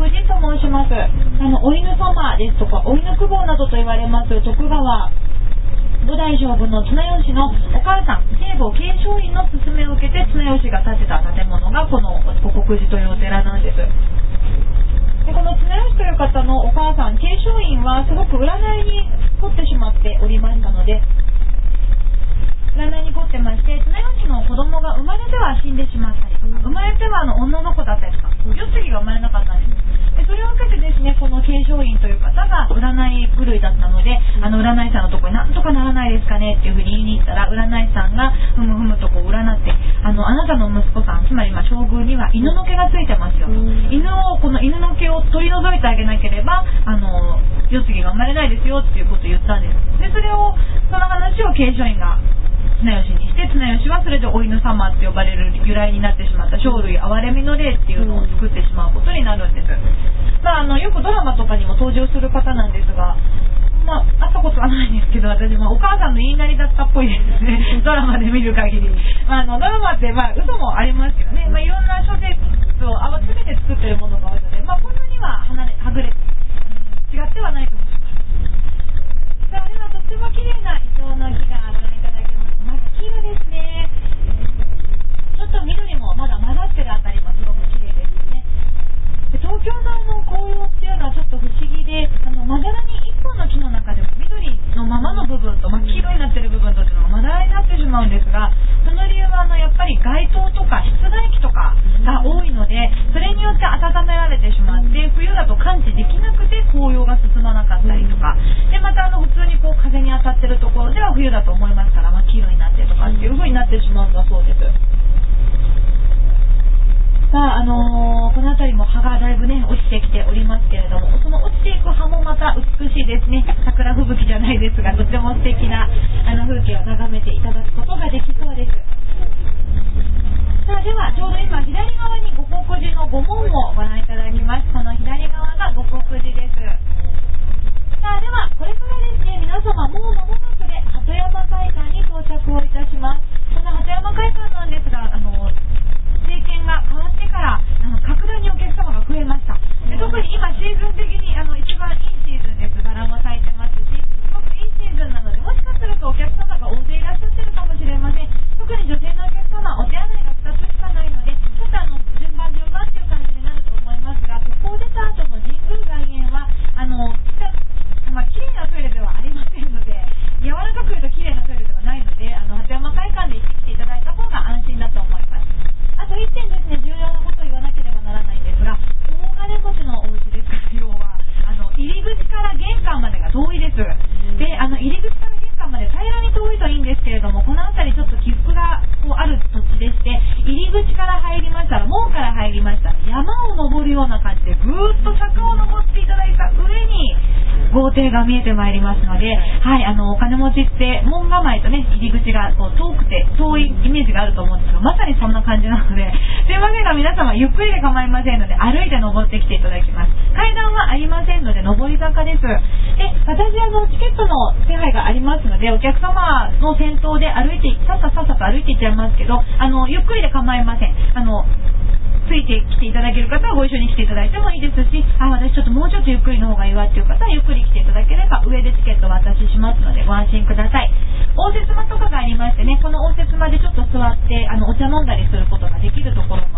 寺と申します。お犬様ですとかお犬公方などと言われます徳川5代将軍の綱吉のお母さん聖母慶昌院の勧めを受けて綱吉が建てた建物がこの護国寺というお寺なんです。でこの綱吉という方のお母さん慶昌院はすごく占いに凝ってしまっておりましたので、占いに凝ってまして、綱吉の子供が生まれては死んでしまったりとか、生まれては女の子だったりとか、世継ぎが生まれなかったんです。でそれを受けてですね、この慶昌院という方が占い狂いだったので、占い師さんのところになんとかならないですかねっていうふうに言いに行ったら、占い師さんがふむふむとこう占って、あなたの息子さん、つまり将軍には犬の毛がついてますよと、この犬の毛を取り除いてあげなければ世継ぎが生まれないですよっていうことを言ったんです。でその話を慶昌院が綱吉にして、綱吉はそれでお犬様って呼ばれる由来になってしまった生類憐れみの霊っていうのを作ってしまうことになるんです。よくドラマとかにも登場する方なんですが、会ったことはないんですけど、私もお母さんの言いなりだったっぽいですねドラマで見る限り。ドラマって嘘もありますけどね、いろんな諸説を集めて作ってるものが多いので、こんなにははぐれ違ってはないと思います。さあではとっても綺麗なイチョウの木がご覧いただけます。真っ黄色ですね。ちょっと緑もまだ混ざってるあたりもすごく綺麗ですね。東京の紅葉っていうのはちょっと不思議で、まだらに一本の木の中でも緑のままの部分と真っ黄色になってる部分とっていうのがまだらになってしまうんですが、その理由はやっぱり街灯とか室外機とかが多いので、それによって温められてしまって、冬だと感知できなくて紅葉が進まなかったりとかで、また普通に風に当たってるところでは冬だと思いますから真っ黄色になってとかっていう風になってしまうんだそうです。この辺りも葉がだいぶね落ちてきておりますけれども、その落ちていく葉もまた美しいですね。桜吹雪じゃないですが、とても素敵な風景を眺めていただくことができそうです。さあではちょうど今左側に護国寺の御門をご覧いただきます。この左側が護国寺です。さあではこれからですね、皆様もう間もなくで鳩山会館に到着をいたします。この鳩山会館なんですが、政権が変わってから格段にお客様が増えました。で特に今シーズン的に一番いいシーズンです。バラも咲いてますし、すごくいいシーズンなので、もしかするとお客様が大勢いらっしゃってるかもしれません。特に女性のお客様、お手洗いが2つしかないので、ちょっと順番っていう感じになると思いますが、ここを出た後の神宮外苑は綺麗なトイレではありませんので、柔らかく言うと綺麗なトイレではないので、鳩山会館で行ってきていただいた方が安心だと思います。あと1点ですね、重要なことを言わなければならないんですが、大金持ちのお家ですから、要は入り口から玄関までが遠いです。で、入り口から玄関まで平らに遠いといいんですけれども、この辺りちょっと起伏がある土地でして、入り口から入りましたら、門から入りましたら、山を登るような感じでぐーっと坂を登っていただいた上に豪邸が見えてまいりますので、お金持ちって門構えとね、入り口が遠くて遠いイメージがあると思うんですけど、まさにそんな感じなので、すいませんが皆様ゆっくりで構いませんので、歩いて登ってきていただきます。階段はありませんので上り坂です。で、私チケットの手配がありますので、お客様の先頭でさっさと歩いていっちゃいますけど、ゆっくりで構いません。ついてきていただける方はご一緒に来ていただいてもいいですし、私もうちょっとゆっくりの方がいいわっていう方はゆっくり来ていただければ上でチケットをお渡ししますのでご安心ください。応接間とかがありましてね、この応接間でちょっと座ってお茶飲んだりすることができるところも